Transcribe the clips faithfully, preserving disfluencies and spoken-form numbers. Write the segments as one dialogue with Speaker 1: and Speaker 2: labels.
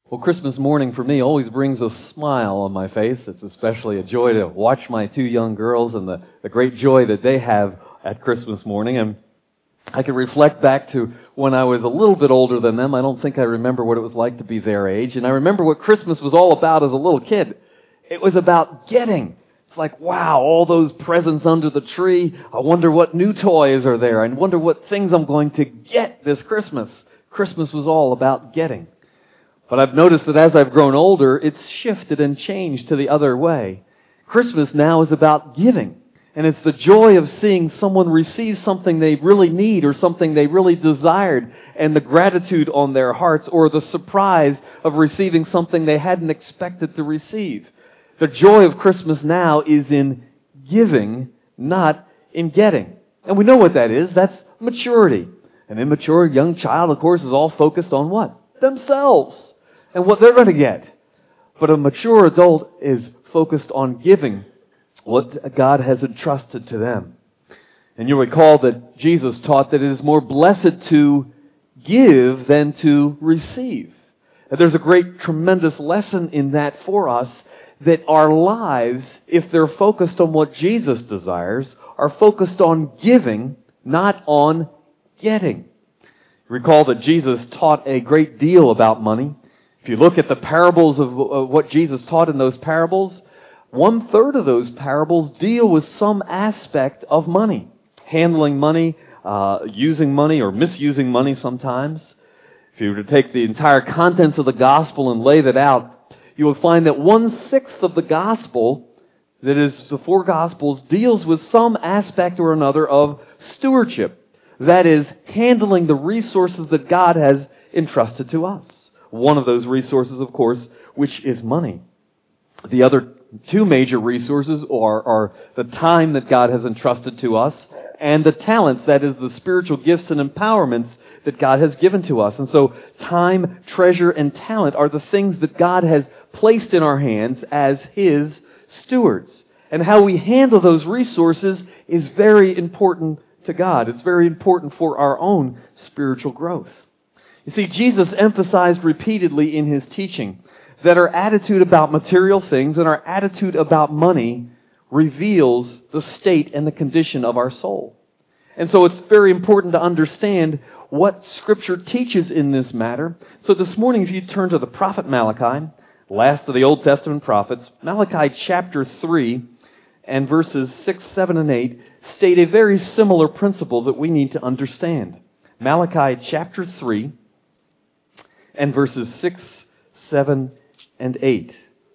Speaker 1: Well, Christmas morning for me always brings a smile on my face. It's especially a joy to watch my two young girls and the, the great joy that they have at Christmas morning. And I can reflect back to when I was a little bit older than them. I don't think I remember what it was like to be their age. And I remember what Christmas was all about as a little kid. It was about getting. It's like, wow, all those presents under the tree. I wonder what new toys are there. I wonder what things I'm going to get this Christmas. Christmas was all about getting. But I've noticed that as I've grown older, it's shifted and changed to the other way. Christmas now is about giving. And it's the joy of seeing someone receive something they really need or something they really desired, and the gratitude on their hearts, or the surprise of receiving something they hadn't expected to receive. The joy of Christmas now is in giving, not in getting. And we know what that is. That's maturity. An immature young child, of course, is all focused on what? Themselves. And what they're going to get. But a mature adult is focused on giving what God has entrusted to them. And you'll recall that Jesus taught that it is more blessed to give than to receive. And there's a great, tremendous lesson in that for us, that our lives, if they're focused on what Jesus desires, are focused on giving, not on getting. Recall that Jesus taught a great deal about money. If you look at the parables of uh, what Jesus taught in those parables, one third of those parables deal with some aspect of money. Handling money, uh, using money, or misusing money sometimes. If you were to take the entire contents of the gospel and lay that out, you will find that one-sixth of the gospel, that is the four gospels, deals with some aspect or another of stewardship. That is, handling the resources that God has entrusted to us. One of those resources, of course, which is money. The other two major resources are, are the time that God has entrusted to us and the talents, that is, the spiritual gifts and empowerments that God has given to us. And so time, treasure, and talent are the things that God has placed in our hands as His stewards. And how we handle those resources is very important to God. It's very important for our own spiritual growth. You see, Jesus emphasized repeatedly in His teaching that our attitude about material things and our attitude about money reveals the state and the condition of our soul. And so it's very important to understand what Scripture teaches in this matter. So this morning, if you turn to the prophet Malachi, last of the Old Testament prophets, Malachi chapter three and verses six, seven, and eight state a very similar principle that we need to understand. Malachi chapter three and verses six, seven, and eight.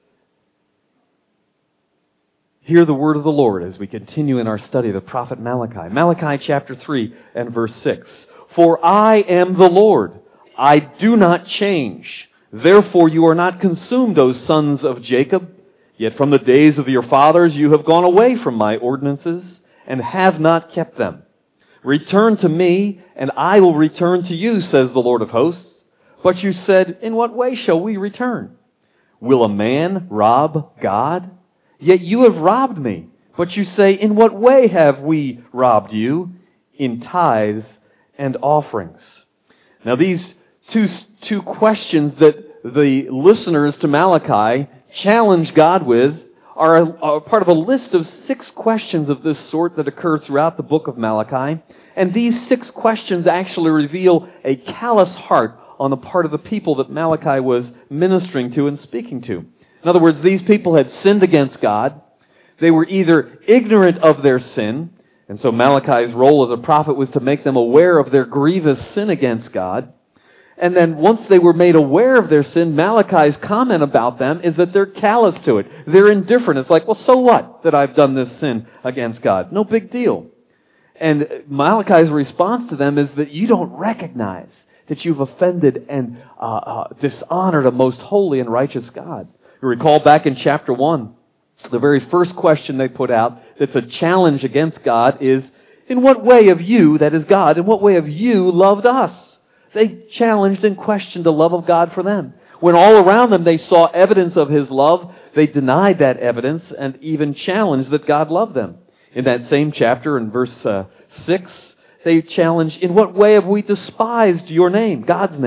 Speaker 1: Hear the word of the Lord as we continue in our study of the prophet Malachi. Malachi chapter three and verse six. For I am the Lord, I do not change. Therefore you are not consumed, O sons of Jacob. Yet from the days of your fathers you have gone away from my ordinances and have not kept them. Return to me, and I will return to you, says the Lord of hosts. But you said, in what way shall we return? Will a man rob God? Yet you have robbed me. But you say, in what way have we robbed you? In tithes and offerings. Now these two, two questions that the listeners to Malachi challenge God with are, a, are part of a list of six questions of this sort that occur throughout the book of Malachi. And these six questions actually reveal a callous heart on the part of the people that Malachi was ministering to and speaking to. In other words, these people had sinned against God. They were either ignorant of their sin, and so Malachi's role as a prophet was to make them aware of their grievous sin against God. And then once they were made aware of their sin, Malachi's comment about them is that they're callous to it. They're indifferent. It's like, well, so what that I've done this sin against God? No big deal. And Malachi's response to them is that you don't recognize that you've offended and uh, uh, dishonored a most holy and righteous God. You recall back in chapter one, the very first question they put out that's a challenge against God is, in what way have you, that is God, in what way have you loved us? They challenged and questioned the love of God for them. When all around them they saw evidence of His love, they denied that evidence and even challenged that God loved them. In that same chapter, in verse uh, six, they challenge, in what way have we despised your name, God's name?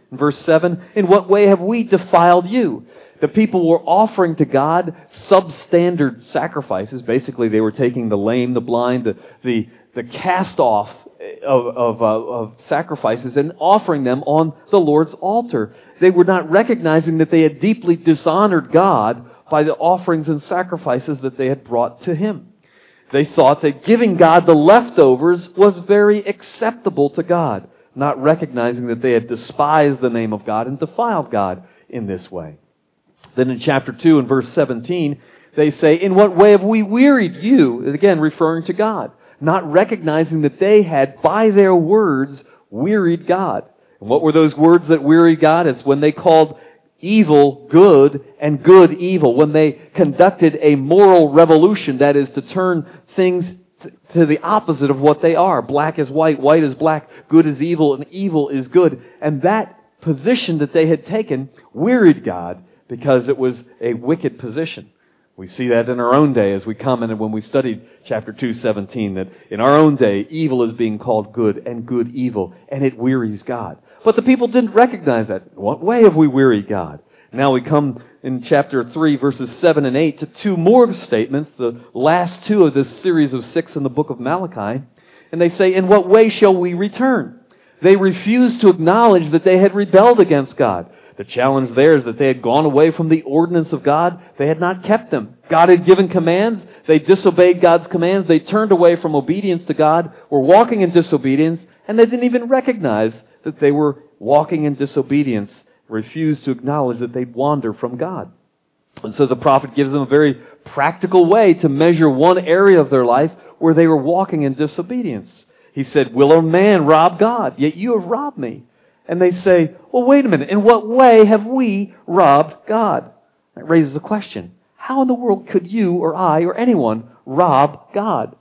Speaker 1: In verse seven, in what way have we defiled you? The people were offering to God substandard sacrifices. Basically, they were taking the lame, the blind, the the, the cast-off of, of, uh, of sacrifices and offering them on the Lord's altar. They were not recognizing that they had deeply dishonored God by the offerings and sacrifices that they had brought to Him. They thought that giving God the leftovers was very acceptable to God, not recognizing that they had despised the name of God and defiled God in this way. Then in chapter two and verse seventeen, they say, in what way have we wearied you? Again, referring to God, not recognizing that they had, by their words, wearied God. And what were those words that wearied God? It's when they called evil good and good evil. When they conducted a moral revolution, that is to turn things to the opposite of what they are. Black is white, white is black, good is evil, and evil is good. And that position that they had taken wearied God because it was a wicked position. We see that in our own day as we commented when we studied chapter two seventeen, that in our own day, evil is being called good and good evil, and it wearies God. But the people didn't recognize that. In what way have we wearied God? Now we come in chapter three, verses seven and eight, to two more statements, the last two of this series of six in the book of Malachi. And they say, in what way shall we return? They refused to acknowledge that they had rebelled against God. The challenge there is that they had gone away from the ordinance of God. They had not kept them. God had given commands. They disobeyed God's commands. They turned away from obedience to God, were walking in disobedience, and they didn't even recognize that they were walking in disobedience, refused to acknowledge that they'd wander from God. And so the prophet gives them a very practical way to measure one area of their life where they were walking in disobedience. He said, will a man rob God? Yet you have robbed me. And they say, well, wait a minute. In what way have we robbed God? That raises a question. How in the world could you or I or anyone rob God?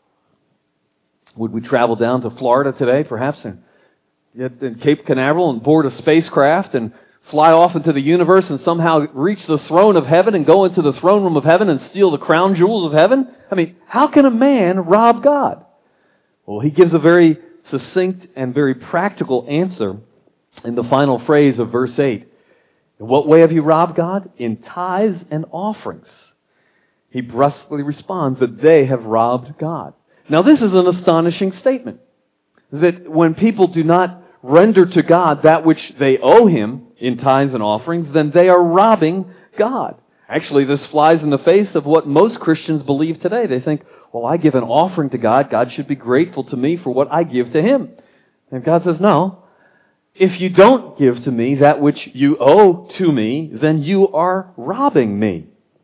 Speaker 1: Would we travel down to Florida today, perhaps, and get in Cape Canaveral and board a spacecraft and fly off into the universe and somehow reach the throne of heaven and go into the throne room of heaven and steal the crown jewels of heaven? I mean, how can a man rob God? Well, he gives a very succinct and very practical answer in the final phrase of verse eight. In what way have you robbed God? In tithes and offerings. He brusquely responds that they have robbed God. Now this is an astonishing statement. That when people do not render to God that which they owe Him in tithes and offerings, then they are robbing God. Actually, this flies in the face of what most Christians believe today. They think, well, I give an offering to God. God should be grateful to me for what I give to Him. And God says, no. If you don't give to me that which you owe to me, then you are robbing me.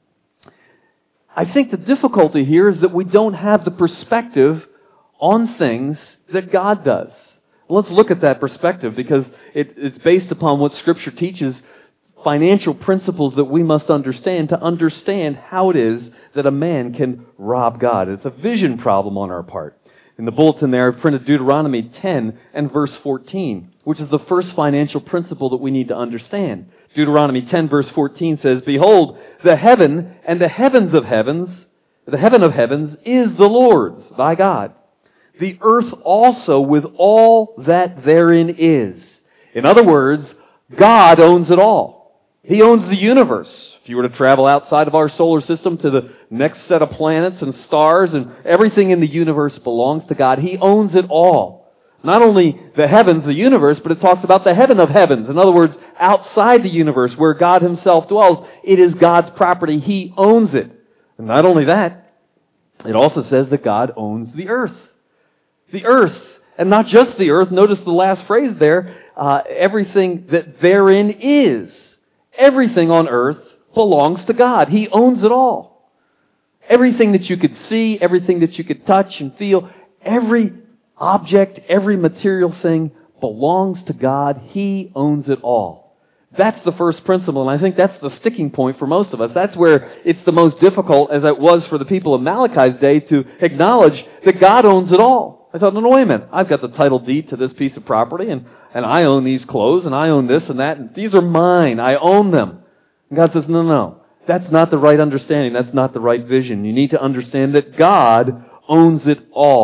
Speaker 1: I think the difficulty here is that we don't have the perspective on things that God does. Let's look at that perspective because it, it's based upon what Scripture teaches, financial principles that we must understand to understand how it is that a man can rob God. It's a vision problem on our part. In the bulletin there, I've printed Deuteronomy ten and verse fourteen, which is the first financial principle that we need to understand. Deuteronomy ten verse fourteen says, behold, the heaven and the heavens of heavens, the heaven of heavens is the Lord's, thy God. The earth also with all that therein is. In other words, God owns it all. He owns the universe. If you were to travel outside of our solar system to the next set of planets and stars and everything in the universe belongs to God. He owns it all. Not only the heavens, the universe, but it talks about the heaven of heavens. In other words, outside the universe where God Himself dwells, it is God's property. He owns it. And not only that, it also says that God owns the earth. The earth. And not just the earth. Notice the last phrase there. Uh, everything that therein is. Everything on earth belongs to God. He owns it all. Everything that you could see, everything that you could touch and feel, every object, every material thing belongs to God. He owns it all. That's the first principle, and I think that's the sticking point for most of us. That's where it's the most difficult, as it was for the people of Malachi's day, to acknowledge that God owns it all. I thought, no, no, wait a minute. I've got the title deed to this piece of property, and, and I own these clothes, and I own this and that, and these are mine. I own them. And God says, no, no, that's not the right understanding. That's not the right vision. You need to understand that God owns it all.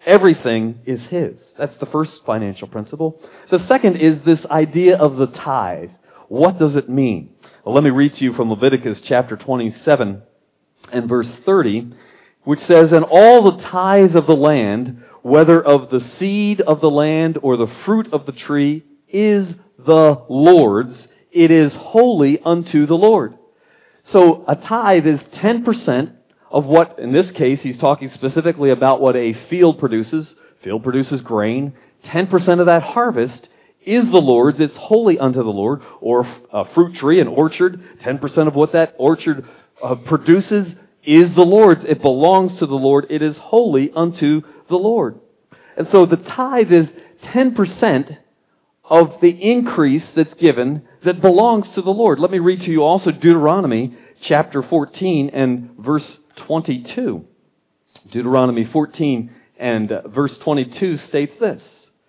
Speaker 1: Everything is His. That's the first financial principle. The second is this idea of the tithe. What does it mean? Well, let me read to you from Leviticus chapter twenty-seven and verse thirty, which says, "And all the tithes of the land, whether of the seed of the land or the fruit of the tree, is the Lord's. It is holy unto the Lord." So a tithe is ten percent of what, in this case, he's talking specifically about what a field produces. Field produces grain. ten percent of that harvest is the Lord's. It's holy unto the Lord. Or a fruit tree, an orchard, ten percent of what that orchard uh, produces is the Lord's. It belongs to the Lord. It is holy unto the Lord. And so the tithe is ten percent of the increase that's given that belongs to the Lord. Let me read to you also Deuteronomy chapter fourteen and verse twenty-two. Deuteronomy fourteen and verse twenty-two states this: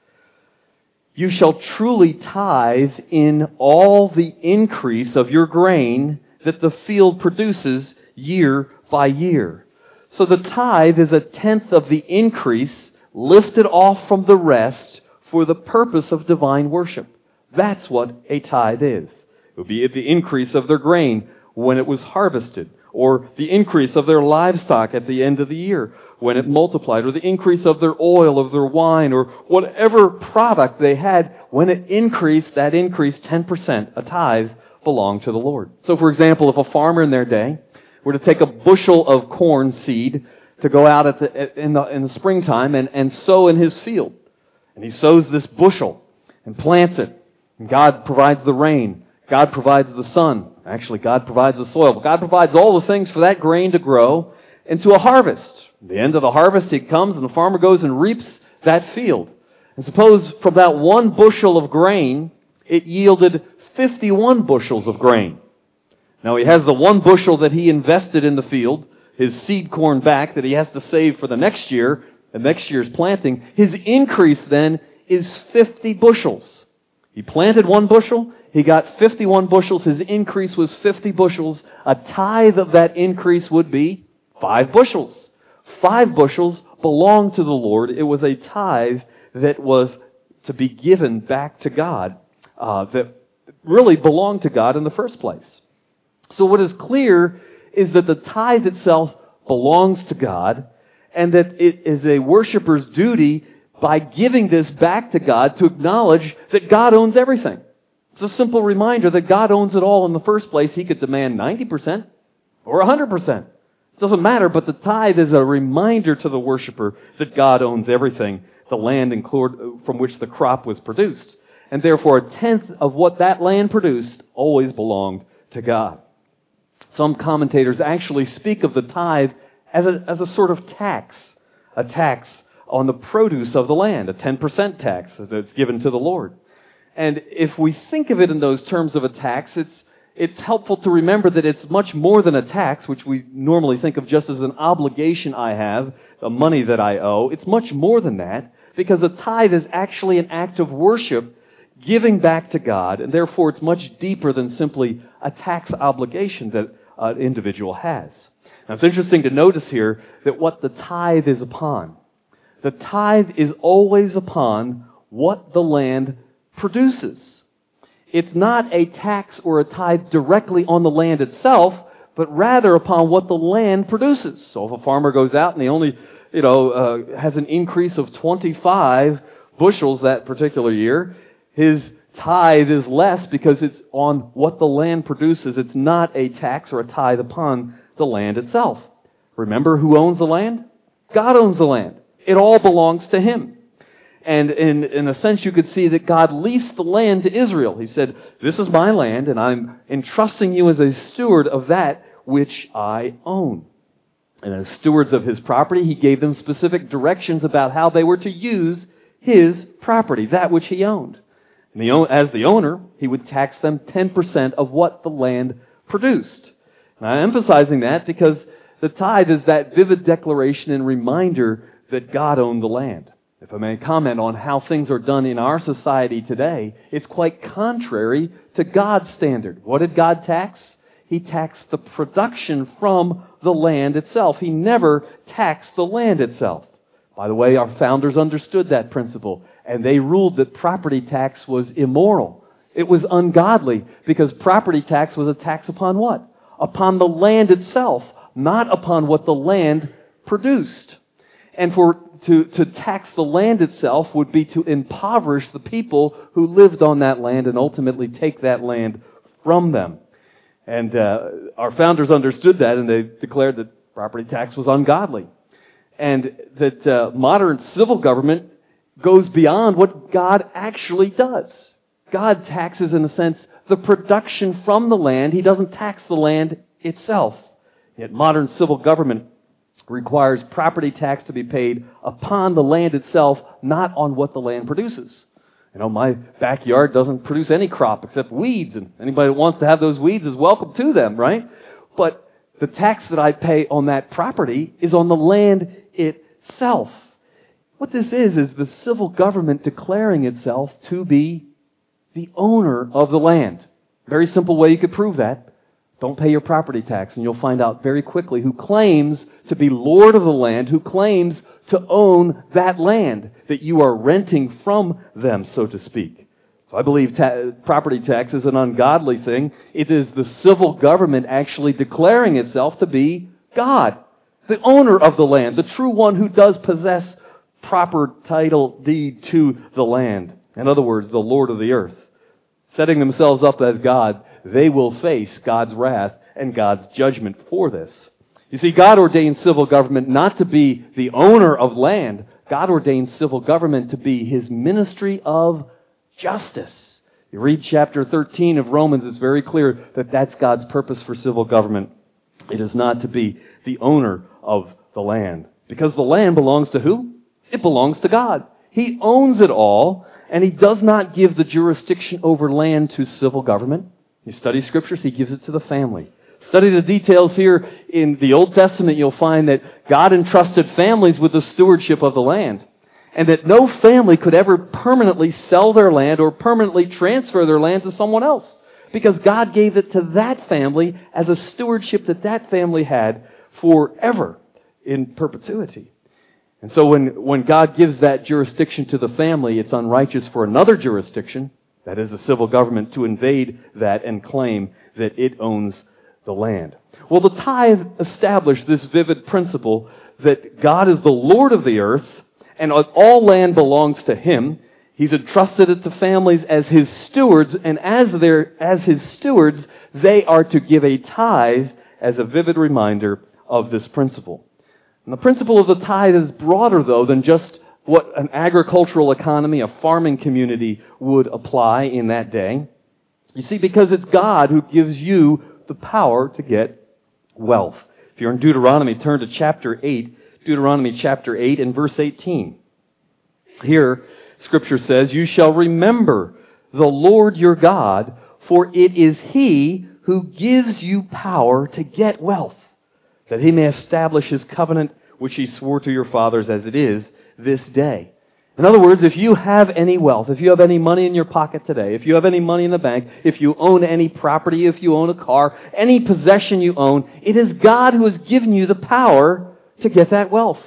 Speaker 1: "You shall truly tithe in all the increase of your grain that the field produces year by year." So the tithe is a tenth of the increase lifted off from the rest for the purpose of divine worship. That's what a tithe is. It would be the increase of their grain when it was harvested, or the increase of their livestock at the end of the year when it multiplied, or the increase of their oil, of their wine, or whatever product they had. When it increased, that increased ten percent, a tithe, belonged to the Lord. So, for example, if a farmer in their day were to take a bushel of corn seed to go out at the, in, the, in the springtime and, and sow in his field, and he sows this bushel and plants it, and God provides the rain, God provides the sun, actually God provides the soil, God provides all the things for that grain to grow into a harvest. At the end of the harvest, he comes and the farmer goes and reaps that field. And suppose from that one bushel of grain, it yielded fifty-one bushels of grain. Now he has the one bushel that he invested in the field, his seed corn back that he has to save for the next year, and next year's planting. His increase then is fifty bushels. He planted one bushel, he got fifty-one bushels, his increase was fifty bushels. A tithe of that increase would be five bushels. Five bushels belonged to the Lord. It was a tithe that was to be given back to God, uh, that really belonged to God in the first place. So what is clear is that the tithe itself belongs to God, and that it is a worshiper's duty, by giving this back to God, to acknowledge that God owns everything. It's a simple reminder that God owns it all in the first place. He could demand ninety percent or one hundred percent. It doesn't matter, but the tithe is a reminder to the worshiper that God owns everything, the land from which the crop was produced. And therefore, a tenth of what that land produced always belonged to God. Some commentators actually speak of the tithe as a, as a sort of tax, a tax on the produce of the land, a ten percent tax that's given to the Lord. And if we think of it in those terms of a tax, it's it's helpful to remember that it's much more than a tax, which we normally think of just as an obligation I have, the money that I owe. It's much more than that, because a tithe is actually an act of worship, giving back to God, and therefore it's much deeper than simply a tax obligation that an individual has. Now it's interesting to notice here that what the tithe is upon. The tithe is always upon what the land produces. It's not a tax or a tithe directly on the land itself, but rather upon what the land produces. So if a farmer goes out and he only, you know, uh, has an increase of twenty-five bushels that particular year, his tithe is less because it's on what the land produces. It's not a tax or a tithe upon the land itself. Remember who owns the land? God owns the land. It all belongs to Him. And in, in a sense, you could see that God leased the land to Israel. He said, "This is my land, and I'm entrusting you as a steward of that which I own." And as stewards of His property, He gave them specific directions about how they were to use His property, that which He owned. And the, as the owner, He would tax them ten percent of what the land produced. And I'm emphasizing that because the tithe is that vivid declaration and reminder that God owned the land. If I may comment on how things are done in our society today, it's quite contrary to God's standard. What did God tax? He taxed the production from the land itself. He never taxed the land itself. By the way, our founders understood that principle, and they ruled that property tax was immoral. It was ungodly, because property tax was a tax upon what? Upon the land itself, not upon what the land produced. And for to, to tax the land itself would be to impoverish the people who lived on that land and ultimately take that land from them. And uh, our founders understood that, and they declared that property tax was ungodly. And that uh, modern civil government goes beyond what God actually does. God taxes, in a sense, the production from the land. He doesn't tax the land itself. Yet modern civil government requires property tax to be paid upon the land itself, not on what the land produces. You know, my backyard doesn't produce any crop except weeds, and anybody that wants to have those weeds is welcome to them, right? But the tax that I pay on that property is on the land itself. What this is, is the civil government declaring itself to be the owner of the land. Very simple way you could prove that. Don't pay your property tax, and you'll find out very quickly who claims to be Lord of the land, who claims to own that land that you are renting from them, so to speak. So I believe ta- property tax is an ungodly thing. It is the civil government actually declaring itself to be God, the owner of the land, the true one who does possess proper title deed to the land. In other words, the Lord of the earth. Setting themselves up as God, they will face God's wrath and God's judgment for this. You see, God ordained civil government not to be the owner of land. God ordained civil government to be His ministry of justice. You read chapter thirteen of Romans, it's very clear that that's God's purpose for civil government. It is not to be the owner of the land. Because the land belongs to who? It belongs to God. He owns it all, and He does not give the jurisdiction over land to civil government. You study Scriptures, He gives it to the family. Study the details here in the Old Testament, you'll find that God entrusted families with the stewardship of the land. And that no family could ever permanently sell their land or permanently transfer their land to someone else. Because God gave it to that family as a stewardship that that family had forever in perpetuity. And so when, when God gives that jurisdiction to the family, it's unrighteous for another jurisdiction, that is the civil government, to invade that and claim that it owns the land. Well, the tithe established this vivid principle that God is the Lord of the earth, and all land belongs to Him. He's entrusted it to families as His stewards, and as their, as His stewards, they are to give a tithe as a vivid reminder of this principle. And the principle of the tithe is broader, though, than just what an agricultural economy, a farming community would apply in that day. You see, because it's God who gives you the power to get wealth. If you're in Deuteronomy, turn to chapter eight, Deuteronomy chapter eight and verse eighteen. Here, Scripture says, "You shall remember the Lord your God, for it is He who gives you power to get wealth, that He may establish His covenant, which He swore to your fathers as it is this day." In other words, if you have any wealth, if you have any money in your pocket today, if you have any money in the bank, if you own any property, if you own a car, any possession you own, it is God who has given you the power to get that wealth.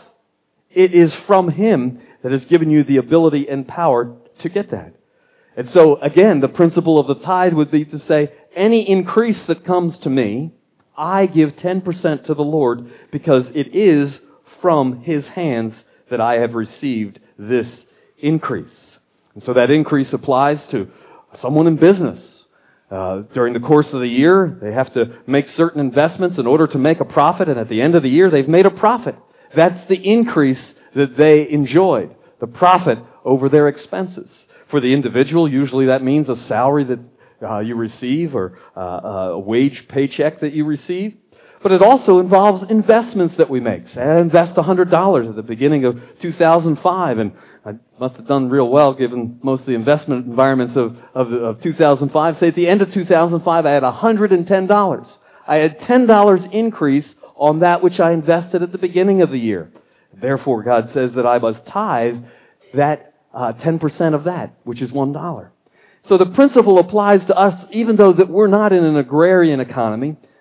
Speaker 1: It is from Him that has given you the ability and power to get that. And so, again, the principle of the tithe would be to say, any increase that comes to me, I give ten percent to the Lord because it is from His hands that I have received this increase. And so that increase applies to someone in business. Uh, during the course of the year, they have to make certain investments in order to make a profit, and at the end of the year, they've made a profit. That's the increase that they enjoyed, the profit over their expenses. For the individual, usually that means a salary that uh, you receive or uh, a wage paycheck that you receive. But it also involves investments that we make. Say I invest one hundred dollars at the beginning of two thousand five, and I must have done real well given most of the investment environments of, of, of two thousand five. Say at the end of two thousand five, I had one hundred ten dollars. I had ten dollars increase on that which I invested at the beginning of the year. Therefore, God says that I must tithe that uh, ten percent of that, which is one dollar. So the principle applies to us even though that we're not in an agrarian economy.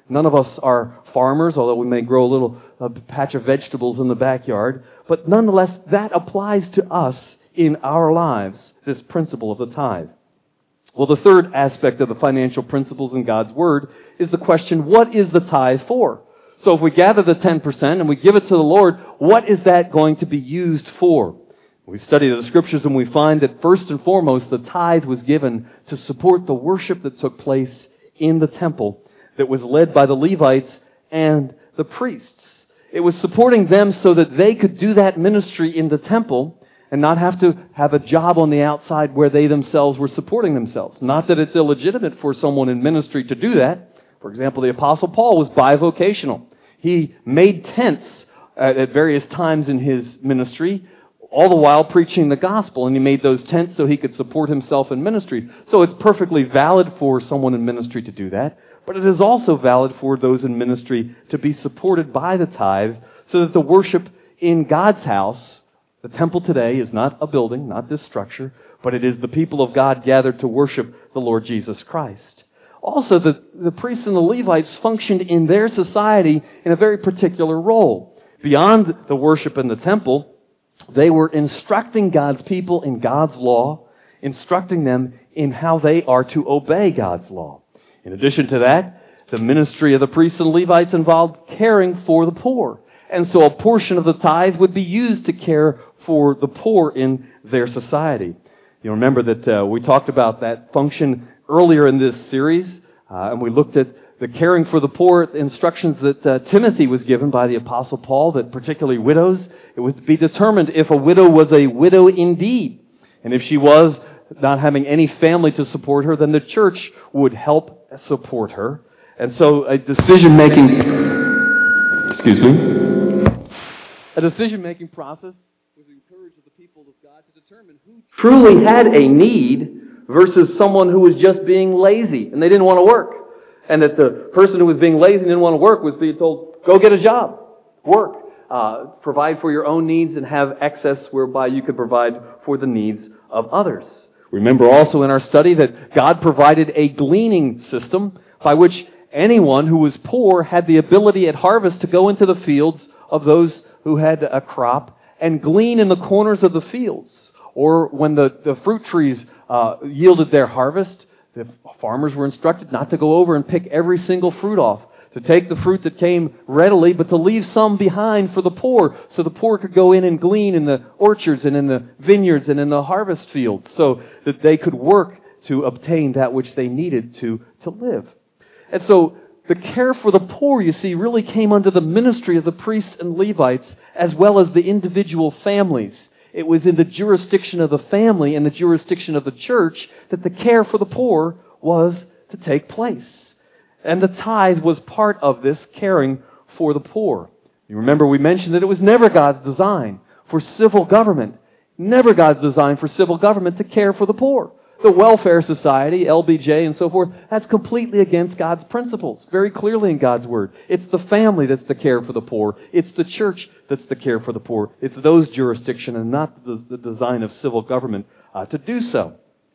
Speaker 1: None of us are farmers, although we may grow a little a patch of vegetables in the backyard. But nonetheless, that applies to us in our lives, this principle of the tithe. Well, the third aspect of the financial principles in God's Word is the question, what is the tithe for? So if we gather the ten percent and we give it to the Lord, what is that going to be used for? We study the Scriptures and we find that first and foremost, the tithe was given to support the worship that took place in the temple that was led by the Levites and the priests. It was supporting them so that they could do that ministry in the temple and not have to have a job on the outside where they themselves were supporting themselves. Not that it's illegitimate for someone in ministry to do that. For example, the Apostle Paul was bivocational. He made tents at, at various times in his ministry, all the while preaching the gospel, and he made those tents so he could support himself in ministry. So it's perfectly valid for someone in ministry to do that, but it is also valid for those in ministry to be supported by the tithe so that the worship in God's house, the temple today is not a building, not this structure, but it is the people of God gathered to worship the Lord Jesus Christ. Also, the, the priests and the Levites functioned in their society in a very particular role. Beyond the worship in the temple, they were instructing God's people in God's law, instructing them in how they are to obey God's law. In addition to that, the ministry of the priests and Levites involved caring for the poor. And so a portion of the tithe would be used to care for the poor in their society. You remember that uh, we talked about that function earlier in this series, uh, and we looked at the caring for the poor instructions that uh, Timothy was given by the Apostle Paul, that particularly widows, it was to be determined if a widow was a widow indeed. And if she was not having any family to support her, then the church would help support her. And so a decision-making, excuse me, a decision-making process was encouraged of the people of God to determine who truly had a need versus someone who was just being lazy and they didn't want to work. And that the person who was being lazy and didn't want to work was being told, go get a job, work, uh, provide for your own needs and have excess whereby you could provide for the needs of others. Remember also in our study that God provided a gleaning system by which anyone who was poor had the ability at harvest to go into the fields of those who had a crop and glean in the corners of the fields. Or when the, the fruit trees uh, yielded their harvest, the farmers were instructed not to go over and pick every single fruit off, to take the fruit that came readily, but to leave some behind for the poor, so the poor could go in and glean in the orchards and in the vineyards and in the harvest fields, so that they could work to obtain that which they needed to, to live. And so the care for the poor, you see, really came under the ministry of the priests and Levites, as well as the individual families. It was in the jurisdiction of the family and the jurisdiction of the church that the care for the poor was to take place. And the tithe was part of this caring for the poor. You remember we mentioned that it was never God's design for civil government, never God's design for civil government to care for the poor. The welfare society, L B J and so forth, that's completely against God's principles, very clearly in God's Word. It's the family that's to care for the poor. It's the church that's to care for the poor. It's those jurisdiction and not the, the design of civil government uh, to do so.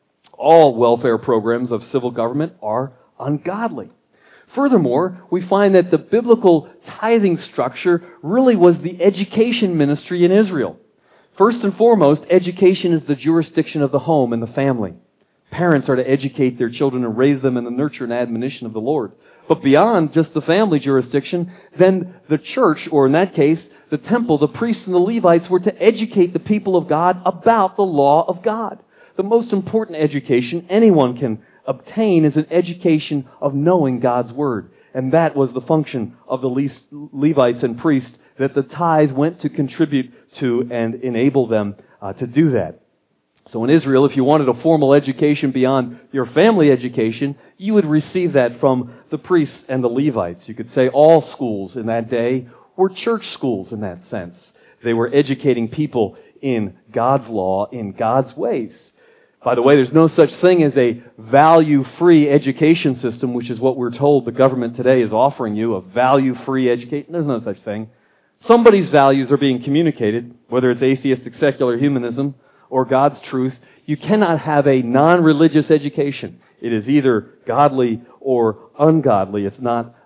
Speaker 1: All welfare programs of civil government are ungodly. Furthermore, we find that the biblical tithing structure really was the education ministry in Israel. First and foremost, education is the jurisdiction of the home and the family. Parents are to educate their children and raise them in the nurture and admonition of the Lord. But beyond just the family jurisdiction, then the church, or in that case, the temple, the priests and the Levites were to educate the people of God about the law of God. The most important education anyone can obtain is an education of knowing God's Word. And that was the function of the Levites and priests, that the tithe went to contribute to and enable them uh, to do that. So in Israel, if you wanted a formal education beyond your family education, you would receive that from the priests and the Levites. You could say all schools in that day were church schools in that sense. They were educating people in God's law, in God's ways. By the way, there's no such thing as a value-free education system, which is what we're told the government today is offering you, a value-free education. There's no such thing. Somebody's values are being communicated, whether it's atheistic secular humanism or God's truth. You cannot have a non-religious education. It is either godly or ungodly. It's not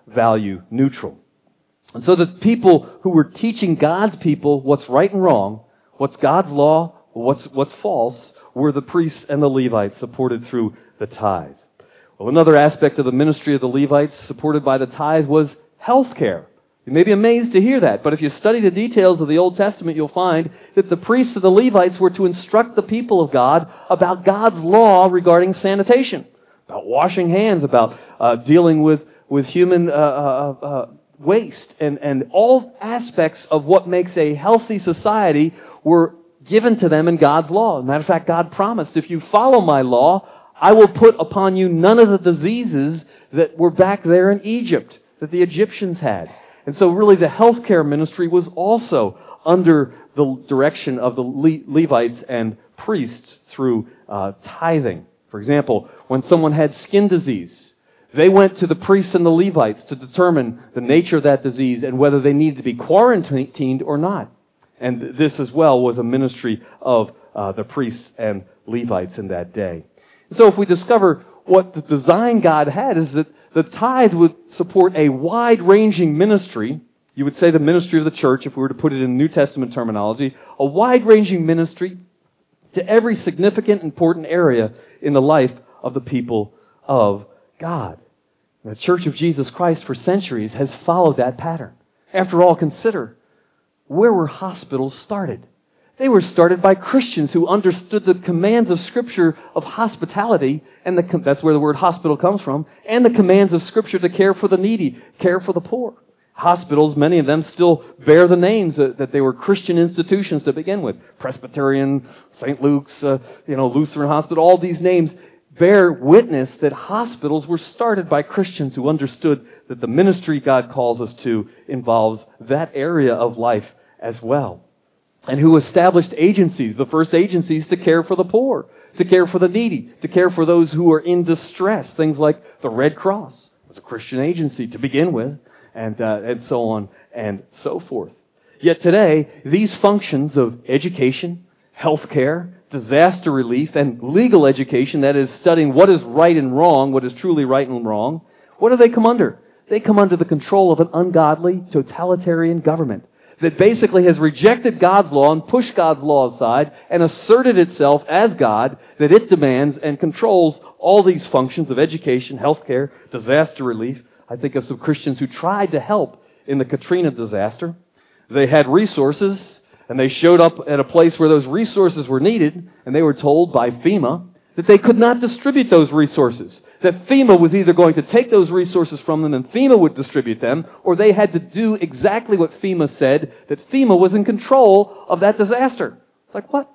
Speaker 1: value neutral. And so the people who were teaching God's people what's right and wrong, what's God's law, what's, what's false, were the priests and the Levites, supported through the tithe. Well, another aspect of the ministry of the Levites supported by the tithe was health care. You may be amazed to hear that, but if you study the details of the Old Testament, you'll find that the priests of the Levites were to instruct the people of God about God's law regarding sanitation, about washing hands, about uh, dealing with, with human uh, uh, uh, waste, and, and all aspects of what makes a healthy society were given to them in God's law. As a matter of fact, God promised, if you follow my law, I will put upon you none of the diseases that were back there in Egypt, that the Egyptians had. And so really the healthcare ministry was also under the direction of the Le- Levites and priests through uh, tithing. For example, when someone had skin disease, they went to the priests and the Levites to determine the nature of that disease and whether they needed to be quarantined or not. And this as well was a ministry of uh, the priests and Levites in that day. So if we discover what the design God had is that the tithe would support a wide-ranging ministry. You would say the ministry of the church, if we were to put it in New Testament terminology, a wide-ranging ministry to every significant, important area in the life of the people of God. The Church of Jesus Christ for centuries has followed that pattern. After all, consider, where were hospitals started? They were started by Christians who understood the commands of Scripture of hospitality, and the, that's where the word hospital comes from, and the commands of Scripture to care for the needy, care for the poor. Hospitals, many of them still bear the names that, that they were Christian institutions to begin with. Presbyterian, Saint Luke's, uh, you know, Lutheran Hospital, all these names bear witness that hospitals were started by Christians who understood that the ministry God calls us to involves that area of life as well. And who established agencies, the first agencies to care for the poor, to care for the needy, to care for those who are in distress. Things like the Red Cross was a Christian agency to begin with, and uh, and so on and so forth. Yet today, these functions of education, health care, disaster relief, and legal education, that is, studying what is right and wrong, what is truly right and wrong, what do they come under? They come under the control of an ungodly, totalitarian government that basically has rejected God's law and pushed God's law aside and asserted itself as God, that it demands and controls all these functions of education, healthcare, disaster relief. I think of some Christians who tried to help in the Katrina disaster. They had resources, and they showed up at a place where those resources were needed, and they were told by FEMA that they could not distribute those resources. That FEMA was either going to take those resources from them and FEMA would distribute them, or they had to do exactly what FEMA said, that FEMA was in control of that disaster. It's like, what?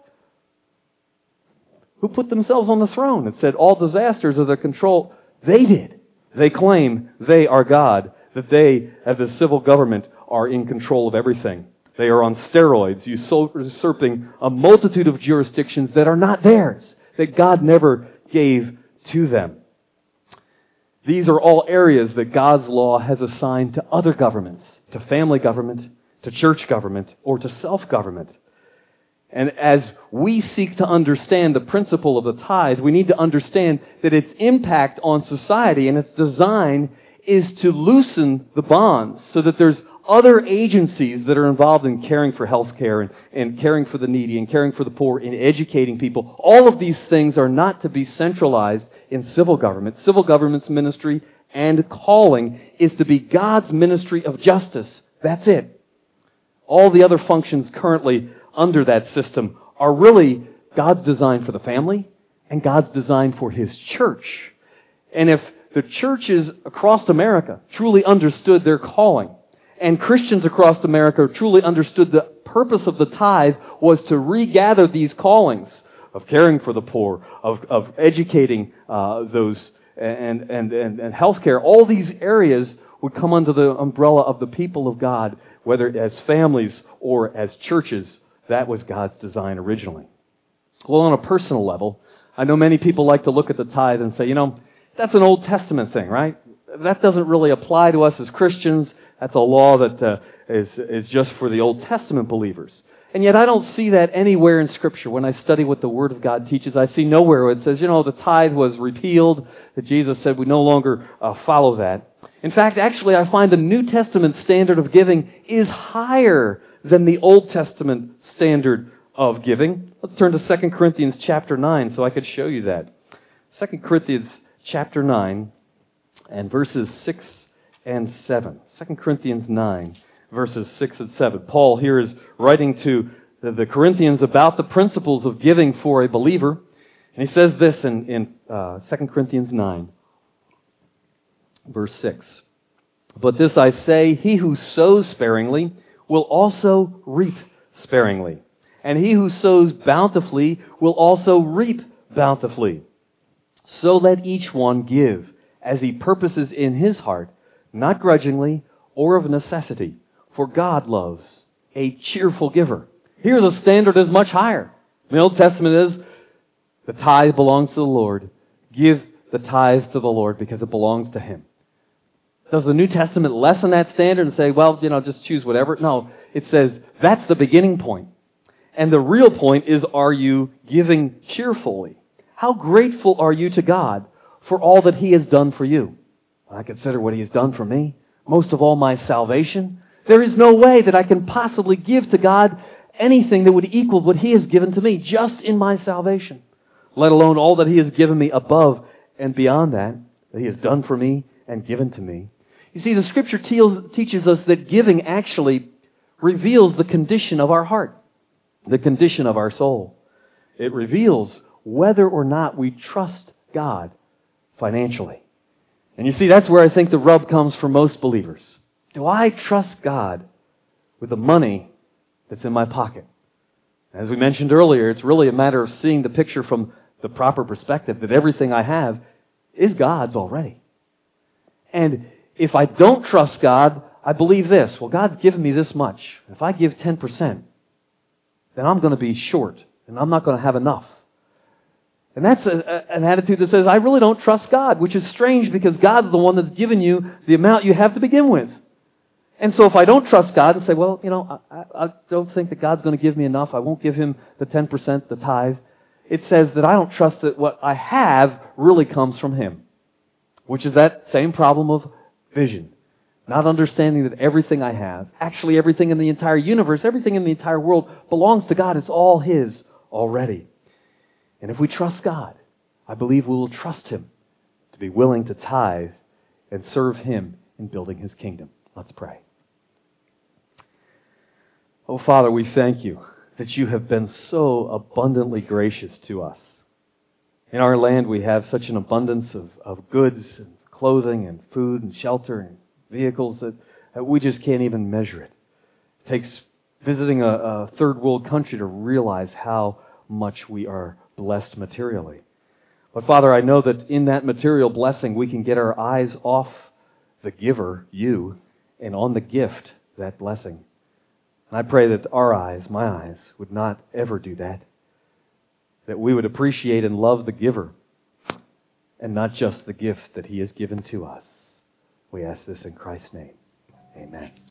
Speaker 1: Who put themselves on the throne and said all disasters are their control? They did. They claim they are God, that they, as the civil government, are in control of everything. They are on steroids, usurping a multitude of jurisdictions that are not theirs, that God never gave to them. These are all areas that God's law has assigned to other governments, to family government, to church government, or to self-government. And as we seek to understand the principle of the tithe, we need to understand that its impact on society and its design is to loosen the bonds so that there's other agencies that are involved in caring for health care and, and caring for the needy and caring for the poor and educating people. All of these things are not to be centralized in civil government. Civil government's ministry and calling is to be God's ministry of justice. That's it. All the other functions currently under that system are really God's design for the family and God's design for His church. And if the churches across America truly understood their calling, and Christians across America truly understood the purpose of the tithe was to regather these callings of caring for the poor, of, of educating uh, those, and, and, and, and healthcare, all these areas would come under the umbrella of the people of God, whether as families or as churches. That was God's design originally. Well, on a personal level, I know many people like to look at the tithe and say, you know, that's an Old Testament thing, right? That doesn't really apply to us as Christians. That's a law that uh, is, is just for the Old Testament believers. And yet I don't see that anywhere in Scripture. When I study what the Word of God teaches, I see nowhere where it says, you know, the tithe was repealed, that Jesus said we no longer uh, follow that. In fact, actually, I find the New Testament standard of giving is higher than the Old Testament standard of giving. Let's turn to Second Corinthians chapter nine so I could show you that. Second Corinthians chapter nine and verses six and seven. Second Corinthians nine, verses six and seven. Paul here is writing to the, the Corinthians about the principles of giving for a believer. And he says this in, in uh, Second Corinthians nine, verse six. But this I say, he who sows sparingly will also reap sparingly. And he who sows bountifully will also reap bountifully. So let each one give as he purposes in his heart, not grudgingly or of necessity, for God loves a cheerful giver. Here the standard is much higher. The Old Testament is, the tithe belongs to the Lord. Give the tithe to the Lord because it belongs to Him. Does the New Testament lessen that standard and say, well, you know, just choose whatever? No, it says that's the beginning point. And the real point is, are you giving cheerfully? How grateful are you to God for all that He has done for you? I consider what He has done for me, most of all my salvation. There is no way that I can possibly give to God anything that would equal what He has given to me just in my salvation, let alone all that He has given me above and beyond that, that He has done for me and given to me. You see, the Scripture te- teaches us that giving actually reveals the condition of our heart, the condition of our soul. It reveals whether or not we trust God financially. And you see, that's where I think the rub comes for most believers. Do I trust God with the money that's in my pocket? As we mentioned earlier, it's really a matter of seeing the picture from the proper perspective, that everything I have is God's already. And if I don't trust God, I believe this: well, God's given me this much. If I give ten percent, then I'm going to be short, and I'm not going to have enough. And that's a, a, an attitude that says, I really don't trust God, which is strange because God's the one that's given you the amount you have to begin with. And so if I don't trust God and say, well, you know, I, I don't think that God's going to give me enough, I won't give Him the ten percent, the tithe, it says that I don't trust that what I have really comes from Him, which is that same problem of vision. Not understanding that everything I have, actually everything in the entire universe, everything in the entire world belongs to God. It's all His already. And if we trust God, I believe we will trust Him to be willing to tithe and serve Him in building His kingdom. Let's pray. Oh, Father, we thank You that You have been so abundantly gracious to us. In our land, we have such an abundance of, of goods and clothing and food and shelter and vehicles that, that we just can't even measure it. It takes visiting a, a third world country to realize how much we are blessed materially. But Father, I know that in that material blessing we can get our eyes off the giver, You, and on the gift, that blessing. And I pray that our eyes, my eyes, would not ever do that. That we would appreciate and love the giver and not just the gift that He has given to us. We ask this in Christ's name. Amen.